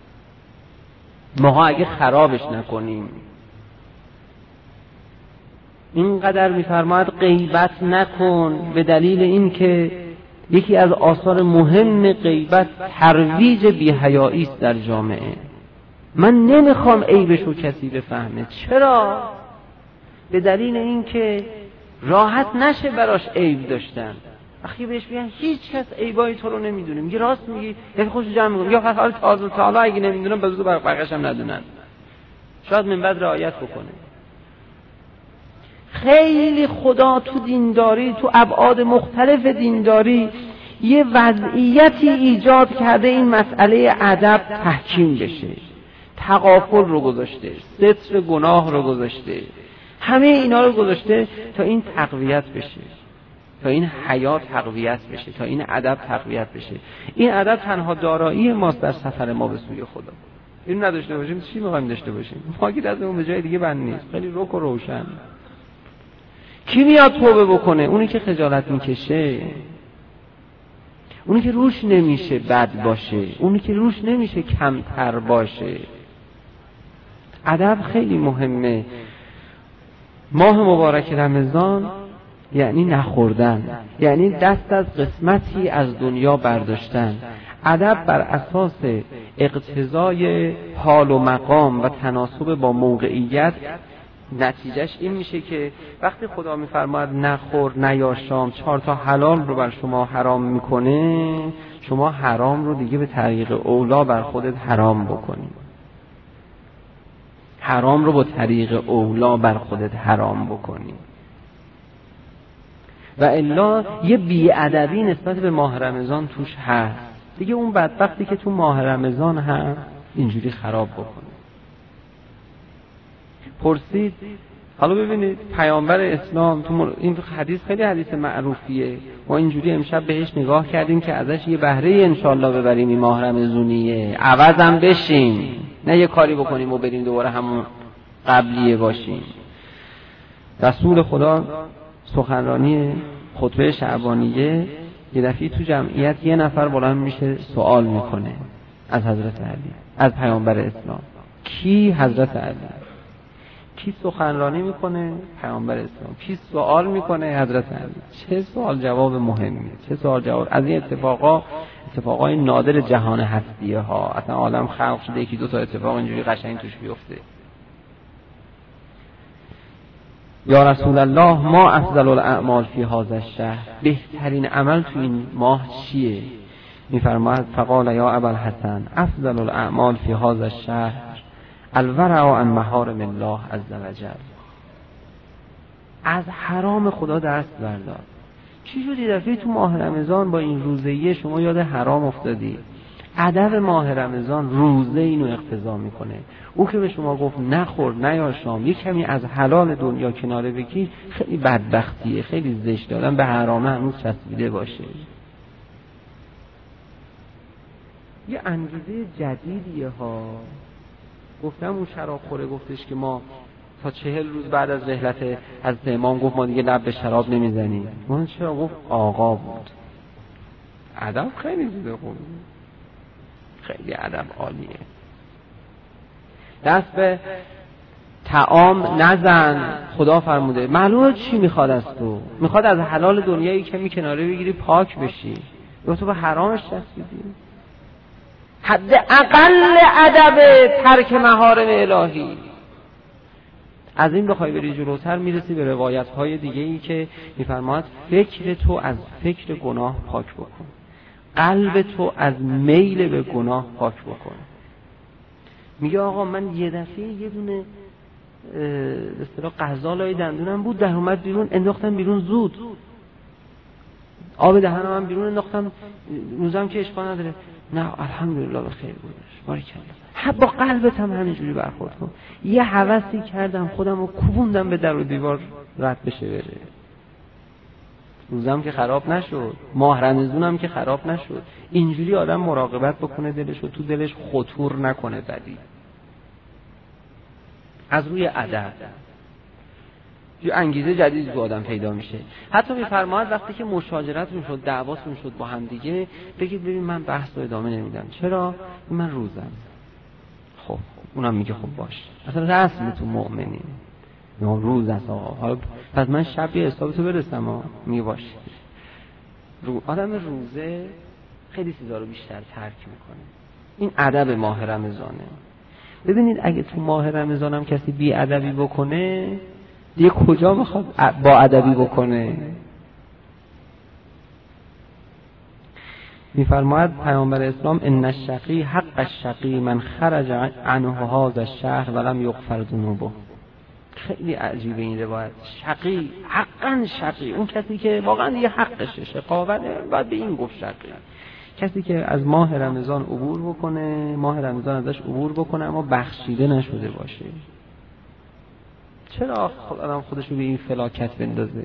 ماها اگه خرابش نکنیم، اینقدر میفرماید غیبت نکن، به دلیل این که یکی از آثار مهم غیبت ترویج بی‌حیایی است در جامعه. من نمیخوام عیبشو کسی بفهمه. چرا؟ به دلیل این که راحت نشه براش عیب داشتن. وقتی بهش میگن هیچ کس عیبای تو رو نمیدونه، میگه راست میگی، یا خوش جمع میگم، یا حال تازه سالا اگه نمیدونم بزرگ برقش هم ندونن، شاید من بعد رعایت بکنه. خیلی خدا تو دینداری، تو ابعاد مختلف دینداری یه وضعیتی ایجاد کرده این مسئله ادب تحکیم بشه. تغافل رو گذاشته، ستر گناه رو گذاشته، همه اینا رو گذاشته تا این تقویت بشه، تا این حیا تقویت بشه، تا این ادب تقویت بشه. این ادب تنها دارایی ماست در سفر ما به سوی خدا. این نداشته باشیم چی می‌خوایم داشته باشیم؟ ما که دستمون به جای دیگه بند نیست، خیلی رک و روشن. کی میاد توبه بکنه؟ اونی که خجالت میکشه، اونی که روش نمیشه بد باشه، اونی که روش نمیشه کمتر باشه. ادب خیلی مهمه. ماه مبارک رمضان یعنی نخوردن، یعنی دست از قسمتی از دنیا برداشتن. ادب بر اساس اقتضای حال و مقام و تناسب با موقعیت نتیجهش این میشه که وقتی خدا میفرماید نخور نیاشام، چهار تا حلال رو بر شما حرام میکنه، شما حرام رو دیگه به طریق اولا بر خودت حرام بکنی. حرام رو با طریق اولا بر خودت حرام بکنی. و الا یه بی‌ادبی نسبت به ماه رمضان توش هست دیگه. اون بدبختی که تو ماه رمضان هم اینجوری خراب بکنه. پرسید، حالا ببینید پیامبر اسلام تو این حدیث خیلی حدیث معروفیه، ما اینجوری امشب بهش نگاه کردیم که ازش یه بهره انشالله ببریم این ماه رمضانیه، عوضم بشیم، نه یه کاری بکنیم و بریم دوباره همون قبلیه باشیم. رسول خدا سخنرانی خطبه شعبانیه یه دفعه تو جمعیت یه نفر بلند میشه سوال میکنه از حضرت علی، از پیامبر اسلام. کی؟ حضرت علی. کی سخنرانی میکنه؟ پیامبر اسلام. کی سوال میکنه؟ حضرت علی. چه سوال جواب مهمی، چه سوال جواب. از این اتفاقا اتفاقای نادر جهان هستیه ها، اصلا عالم خلق شده یکی دو تا اتفاق اینجوری قشنگ توش بیفته. یا رسول الله ما افضل الاعمال فی هذا الشهر، بهترین عمل تو این ماه چیه؟ میفرماید فقال یا ابا الحسن افضل الاعمال فی هذا الشهر الورع عن محارم الله عز وجل. از حرام خدا دست بردار. چی شد یه دفعه تو ماه رمضان با این روزه‌ای شما یاد حرام افتادی؟ ادب ماه رمضان روزه اینو اقتضا میکنه. او که به شما گفت نخور نیاشام، یک کمی از حلال دنیا کناره بگیر، خیلی بدبختیه، خیلی زشت دادن به حرامه هنوز چسبیده باشه. یه انگیزه جدیدیه ها. گفتم اون شراب خوره گفتش که ما تا چهل روز بعد از رحلت از امام گفت ما دیگه لب به شراب نمیزنیم. من چرا؟ گفت آقا بود. ادب خیلی زیده خوبه، خیلی ادب عالیه. دست به طعام نزن، خدا فرموده. معلومه چی میخواد از تو؟ میخواد از حلال دنیایی که می کناره بگیری پاک بشی، یا تو به حرامش چسبیدی. حد اقل ادب ترک محارم الهی. از این بخوای بری جلوتر میرسی به روایت های دیگه ای که میفرماید فکر تو از فکر گناه پاک بکن، قلب تو از میل به گناه پاک بکن. میگه آقا من یه دفعه یه دونه به اصطلاح غذا لای دندونم بود، در اومد بیرون، انداختم بیرون زود، آب دهنم هم بیرون انداختم، روزم که اشکال نداره. نه الحمدلله بخیر بودش، باریکلا. با قلبت هم همینجوری برخورد کن. یه هوسی کردم خودم رو کوبوندم به در و دیوار رد بشه بره. روزم که خراب نشد، ماه رمضانم که خراب نشد. اینجوری آدم مراقبت بکنه دلش رو، تو دلش خطور نکنه بدی. از روی ادب یه انگیزه جدیدی تو آدم پیدا میشه. حتی میفرماید وقتی که مشاجرتون شد، دعواتون شد با هم دیگه، بگید ببین من بحث رو ادامه نمیدم. چرا؟ من روزم. خب اونم میگه خب باش. اصلا رسم تو مؤمنین یا روز است آقا. حالا پس من شب یه حسابتو برسم ها. میگه باش. رو آدم روزه خیلی چیزا رو بیشتر ترک میکنه. این ادب ماه رمضانه. ببینید اگه تو ماه رمضان هم کسی بی ادبی بکنه، دیگه کجا میخواد با ادبی بکنه؟ میفرماید پیامبر اسلام ان الشقی حق الشقی من خرج عنه هذا الشهر ولم یغفر ذنوبه. خیلی عجیبه این روایت. شقی، حقا شقی، اون کسی که واقعا دیگه حقشه، شقاوته، باید به این گفت شقی. کسی که از ماه رمضان عبور بکنه، ماه رمضان ازش عبور بکنه اما بخشیده نشده باشه. چرا آدم خودشو به این فلاکت بندازه؟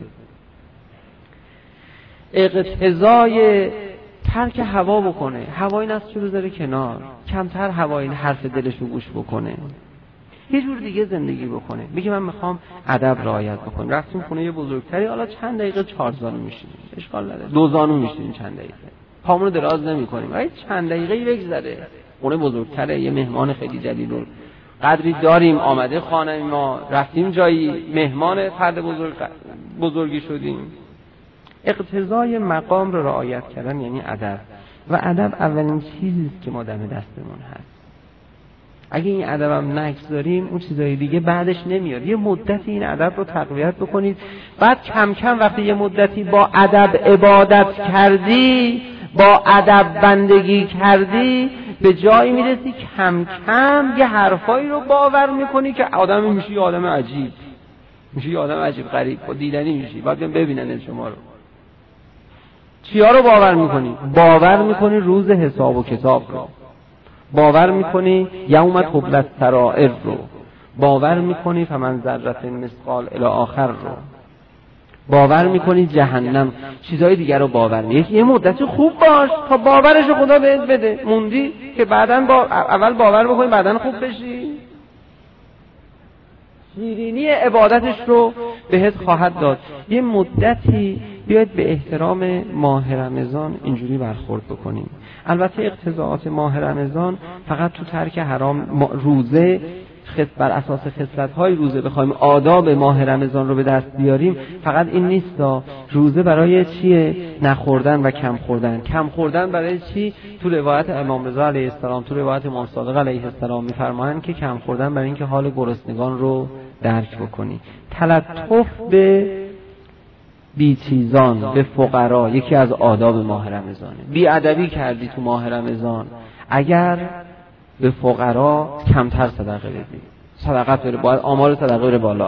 اقتضای ترک هوا بکنه، هوای نفسش رو بذاره کنار، کمتر هوای حرف دلش رو گوش بکنه، یه جور دیگه زندگی بکنه. بگی من میخوام ادب رعایت بکنم. رفتیم خونه یه بزرگتری، حالا چند دقیقه چهار زانو میشینیم، اشکال نداره، دو زانو میشینیم چند دقیقه، پامونو دراز نمی‌کنیم، ولی چند دقیقه‌ای بگذره. خونه بزرگتره، یه مهمان خیلی جلیل قدری داریم، آمده خانه ما، رفتیم جایی، مهمان فرد بزرگ بزرگی شدیم. اقتضای مقام رو رعایت کردن یعنی ادب، و ادب اولین چیزی است که ما دم دستمون هست. اگه این ادبم نگذاریم اون چیزای دیگه بعدش نمیاد. یه مدتی این ادب رو تقویت بکنید، بعد کم کم وقتی یه مدتی با ادب عبادت کردی، با ادب بندگی کردی، به جایی میرسی کم کم یه حرفایی رو باور میکنی که آدم میشی یه آدم عجیب، میشی یه آدم عجیب غریب، با دیدنی میشی، باید ببینن شما رو. چیا رو باور میکنی؟ باور میکنی روز حساب و کتاب رو، باور میکنی یوم تبلی السرائر رو، باور میکنی فمن ذرة مثقال الی آخر رو، باور میکنی جهنم، چیزای دیگر رو باور میکنی. یه مدتی خوب باش تا باورش خدا بهت بده. موندی که بعداً با اول باور بکنی بعداً خوب بشی. شیرینی عبادتش رو بهت خواهد داد. یه مدتی بیاید به احترام ماه رمضان اینجوری برخورد بکنیم. البته اقتضاعات ماه رمضان فقط تو ترک حرام، روزه بر اساس خصلت‌های روزه بخوایم آداب ماه رمضان رو به دست بیاریم، فقط این نیست. روزه برای چیه؟ نخوردن و کم خوردن. کم خوردن برای چی؟ تو روایت امام رضا علیه السلام، تو روایت امام صادق علیه السلام میفرمایند که کم خوردن برای اینکه حال گرسنگان رو درک بکنی. تلطف به بی چیزان، به فقرا، یکی از آداب ماه رمضانه. بی ادبی کردی تو ماه رمضان، اگر به فقرا کمتر صدقه بدی، صدقه بره باید آمار صدقه بره بالا.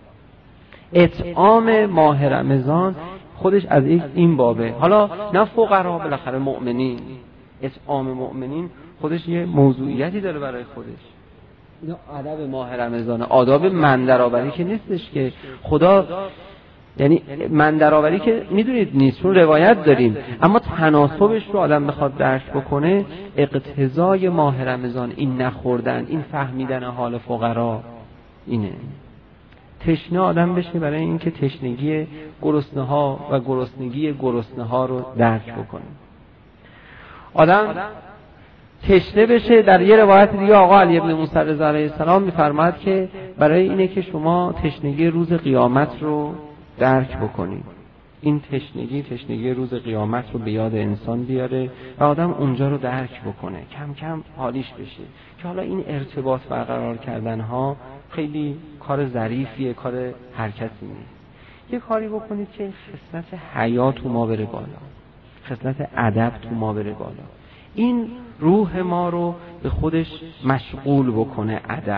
اطعام ماه رمضان خودش از این بابه. حالا نه فقرا، بالاخره مؤمنین، اطعام مؤمنین خودش یه موضوعیتی داره برای خودش. اینا ادب ماه رمضان. آداب من درآوری که نیستش که خدا، یعنی من درآوری که میدونید نیست، چون روایت داریم، اما تناسبش رو آدم بخواد درک بکنه، اقتضای ماه رمضان این نخوردن، این فهمیدن حال فقرا، اینه. تشنه آدم بشه برای اینکه تشنگی گرسنه ها و گرسنگی گرسنه ها رو درک بکنه. آدم تشنه بشه. در یه روایت دیگه آقا علی ابن موسی رضا علیه السلام میفرماد که برای اینه که شما تشنگی روز قیامت رو درک بکنید. این تشنگی تشنگی روز قیامت رو به یاد انسان بیاره و آدم اونجا رو درک بکنه، کم کم حالیش بشه که حالا این ارتباط برقرار کردن ها خیلی کار ظریفیه، کار حرکتی نیست. یه کاری بکنید که خصلت حیا تو ما بره بالا، خصلت ادب تو ما بره بالا، این روح ما رو به خودش مشغول بکنه. ادب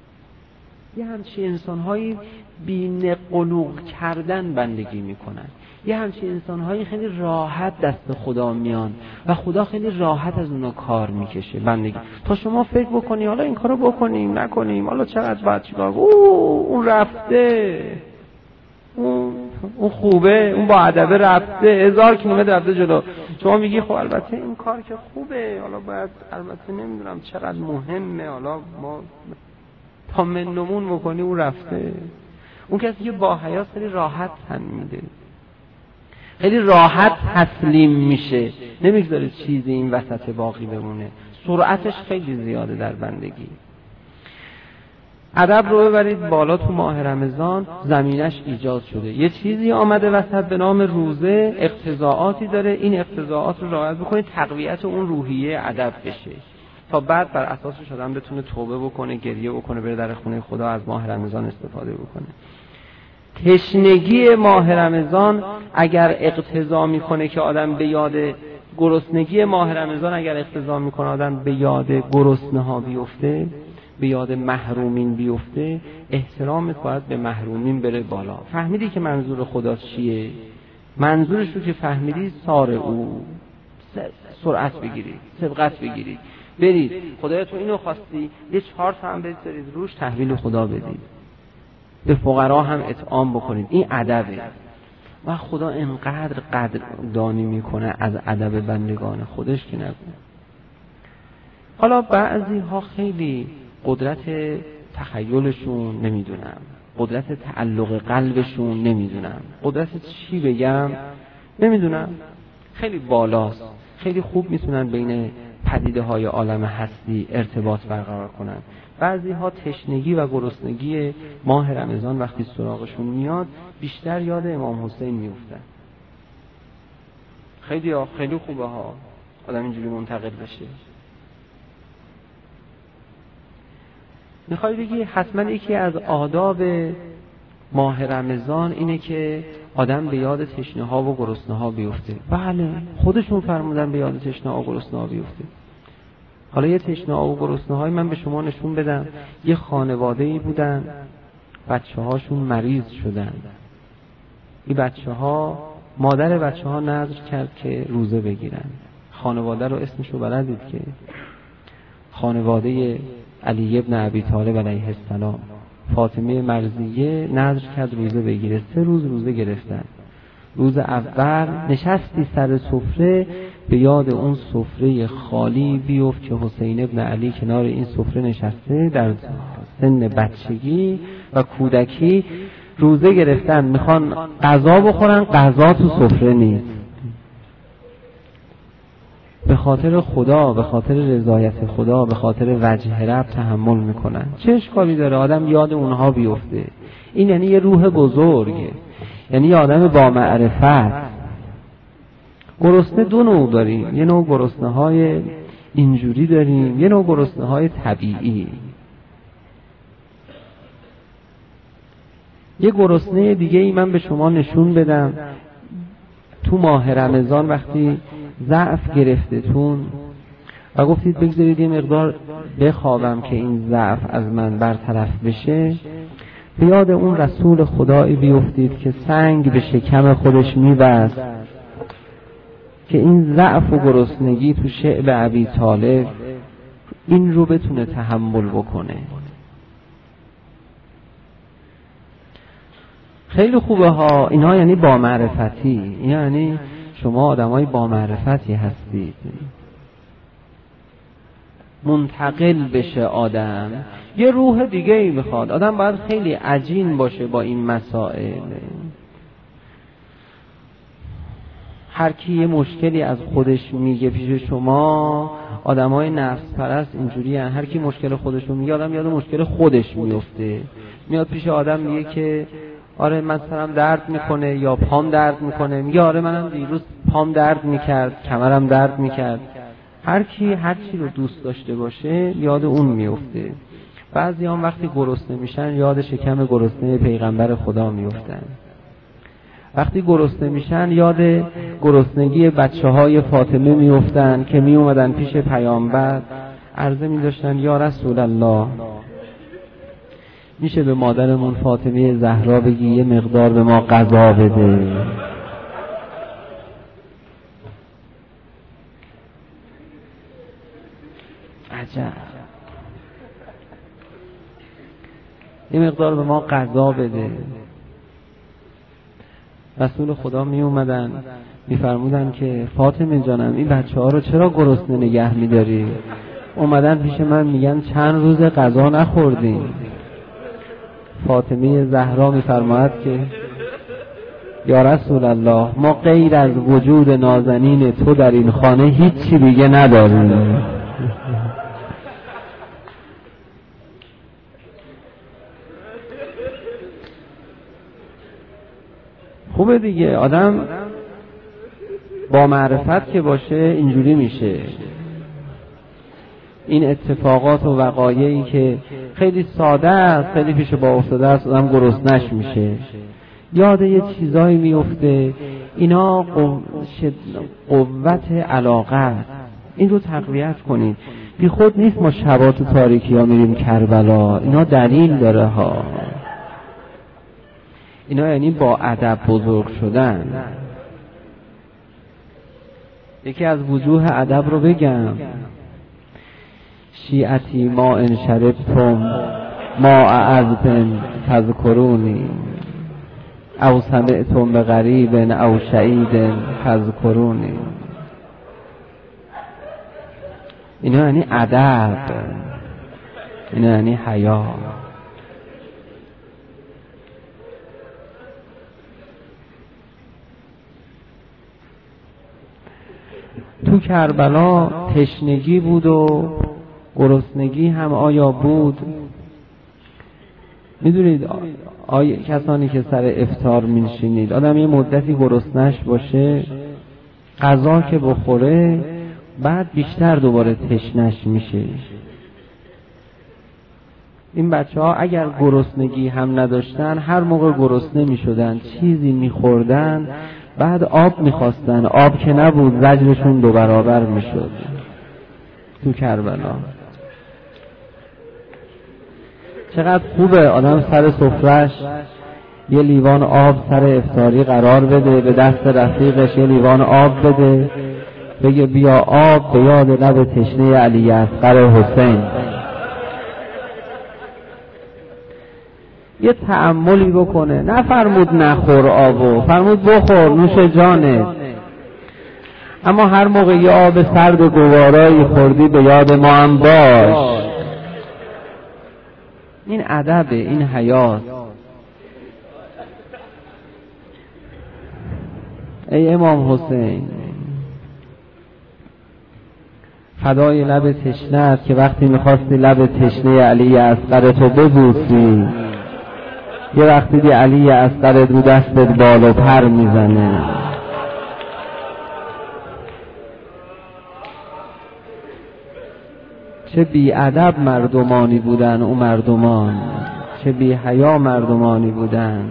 یه همچین انسان‌هایی بی نقلوق کردن بندگی میکنن. یه همچین انسان‌هایی خیلی راحت دست خدا میان و خدا خیلی راحت از اونا کار میکشه بندگی. تا شما فکر بکنی حالا این کارو بکنیم نکنیم، حالا چقدر باید چیکار، اوه اون رفته، اون اون خوبه، اون با ادبه رفته، هزار کیلومتر رفته جلو. شما میگی خب البته این کار که خوبه، حالا باید البته نمیدونم چقدر مهمه، حالا ما تا منمون بکنی اون رفته. اون کسی که با حیاس خیلی راحت تن میده، خیلی راحت تسلیم میشه، نمیگذاره چیزی این وسط باقی بمونه، سرعتش خیلی زیاده در بندگی. ادب رو ببرید بالا تو ماه رمضان، زمینش ایجاد شده، یه چیزی آمده وسط به نام روزه، اقتضاعاتی داره، این اقتضاعات رو رعایت بکنید تقویت اون روحیه ادب بشه تا بعد بر اساسش آدم بتونه توبه بکنه، گریه بکنه، بره در خونه خدا از ماه رمضان استفاده بکنه. تشنگی ماه رمضان اگر اقتضا میکنه که آدم به یاد گرسنگی ماه رمضان اگر اقتضا میکنه آدم به یاد گرسنه ها بیفته، به یاد محرومین بیفته، احترامت باید به محرومین بره بالا. فهمیدی که منظور خدا چیه؟ منظورش رو که فهمیدی سار او سرعت بگیرید، سبقت بگیرید، برید خدای تو اینو خواستی یه چهار تا هم بذارید روش تحویل خدا بدید، به فقرا هم اطعام بکنید، این ادبه. و خدا انقدر قدردانی میکنه از ادب بندگان خودش که نگو. حالا بعضی ها خیلی قدرت تخیلشون نمیدونم، قدرت تعلق قلبشون نمیدونم، قدرت چی بگم نمیدونم، خیلی بالاست، خیلی خوب میتونن بین پدیده های عالم هستی ارتباط برقرار کنن. بعضی ها تشنگی و گرسنگی ماه رمضان وقتی سراغشون میاد بیشتر یاد امام حسین میفتن. خیلی ها خیلی خوبه ها آدم اینجوری منتقل بشه. میخوای بگی حتما یکی از آداب ماه رمضان اینه که آدم به یاد تشنه ها و گرسنه ها بیفته. بله خودشون فرمودن به یاد تشنه ها و گرسنه ها بیفته. حالا یه تشنه ها و گرسنه های من به شما نشون بدم. یه خانواده‌ای بودن بچه هاشون مریض شدن. این بچه ها مادر بچه ها نذر کرد که روزه بگیرن. خانواده رو اسمشو بلدید که خانواده علی ابن ابی طالب علیه السلام. فاطمه مرضیه نذر کرد روزه بگیره، سه روز روزه گرفتن. روز اول نشستی سر سفره به یاد اون سفره خالی بیفت که حسین ابن علی کنار این سفره نشسته در سن بچگی و کودکی روزه گرفتن، میخوان غذا بخورن، غذا تو سفره نیست. به خاطر خدا، به خاطر رضایت خدا، به خاطر وجه رب تحمل میکنن. چه اشکالی داره آدم یاد اونها بیفته؟ این یعنی یه روح بزرگه، یعنی یه آدم با معرفت. گرسنه دو نوع داریم، یه نوع گرسنه های اینجوری داریم، یه نوع گرسنه های طبیعی. یه گرسنه دیگه ای من به شما نشون بدم. تو ماه رمضان وقتی ضعف گرفتتون و گفتید بگذارید یه مقدار بخوابم که این ضعف از من برطرف بشه، به یاد اون رسول خدایی بیفتید که سنگ به شکم خودش میبست که این ضعف و گرسنگی تو شعب ابی طالب این رو بتونه تحمل بکنه. خیلی خوبه ها اینا، یعنی با معرفتی، یعنی شما آدمای با معرفتی هستید. منتقل بشه آدم، یه روح دیگه ای میخواد. آدم باید خیلی عجین باشه با این مسائل. هر کی یه مشکلی از خودش میگه پیش شما، آدمای نفس پرست اینجوری هن. هر کی مشکل خودشو میگه آدم یاد مشکل خودش میفته. میاد پیش آدم میگه که آره من سرم درد میکنه یا پام درد میکنه، میگه آره منم دیروز پام درد میکرد، کمرم درد میکرد. هر کی هر چی رو دوست داشته باشه یاد اون میفته. بعضی هم وقتی گرسنه میشن یاد شکم گرسنه پیغمبر خدا میفتن. وقتی گرسنه میشن یاد گرسنگی بچه های فاطمه میفتن که می اومدن پیش پیامبر عرضه میداشتن یا رسول الله میشه به مادرمون فاطمه زهرا بگی یه مقدار به ما غذا بده. عجب، یه مقدار به ما غذا بده. رسول خدا می اومدن می فرمودن که فاطمه جانم این بچه ها رو چرا گرسنه نگه می داری؟ اومدن پیش من میگن چند روز غذا نخوردیم. فاطمه زهرا می فرماید که یا رسول الله ما غیر از وجود نازنین تو در این خانه هیچی دیگه نداریم. خوبه دیگه، آدم با معرفت که باشه اینجوری میشه. این اتفاقات و وقایعی که خیلی ساده است، خیلی پیش با افتاده است، آدم گرسنش میشه، یاد یه چیزایی میفته. اینا قوت علاقه است، این رو تقویت کنید. بی خود نیست ما شبا تو تاریکی ها میریم کربلا، اینا دلیل داره ها. اینا یعنی با ادب بزرگ شدن. یکی از وجوه ادب رو بگم، شیعتی ما ان شربتم ما اعذتم تذکرونی او سمعتم بغریب او شهید تذکرونی. اینا یعنی ادب، اینا یعنی حیا. تو کربلا تشنگی بود و گرسنگی هم آیا بود؟ میدونید آیا کسانی که سر افطار میشینید، آدم یه مدتی گرسنش باشه، غذا که بخوره بعد بیشتر دوباره تشنش میشه. این بچه ها اگر گرسنگی هم نداشتن، هر موقع گرسنه میشدن چیزی میخوردن، بعد آب میخواستن، آب که نبود زجرشون دو برابر میشد. تو کربلا چقدر خوبه آدم سر سفرش یه لیوان آب سر افطاری قرار بده، به دست رفیقش یه لیوان آب بده، بگه بیا آب به یاد لب تشنه علی اصغر حسین. یه تأملی بکنه، نفرمود نخور آبو، فرمود بخور، نوش جانت. اما هر موقع یه آب سرد و گوارایی خوردی به یاد ما هم باش. این ادبه، این حیاست. ای امام حسین، فدای لب تشنه‌ات که وقتی میخواستی لب تشنه علی اصغر تو ببوسی، یه وقتی دی علی اصغر رو دستت بال و پر میزنه. چه بی ادب مردمانی بودن او مردمان، چه بی حیا مردمانی بودن.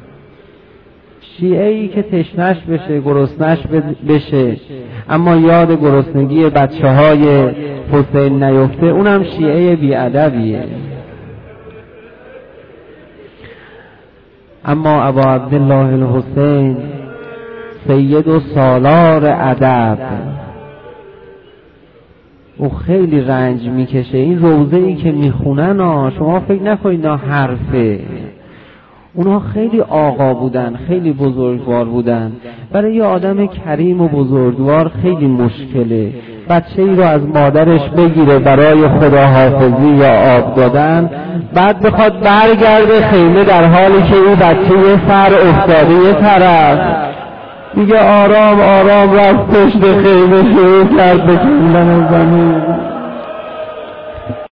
شیعه ای که تشنش بشه، گرسنش بشه، اما یاد گرسنگی بچه های حسین نیفته، اونم شیعه بی ادبیه. اما ابا عبدالله الحسین سید و سالار ادب، او خیلی رنج میکشه. این روضه ای که میخونن ها، شما فکر نکنید اینا حرفه، اونها خیلی آقا بودن، خیلی بزرگوار بودن. برای یه آدم کریم و بزرگوار خیلی مشکله بچه ای رو از مادرش بگیره برای خداحافظی یا آب دادن، بعد بخواد برگرده خیمه در حالی که این بچه یه سر افتاده یه طرف، دیگه آرام آرام رفت پشت خیمه شروع کرد به کندن زمین.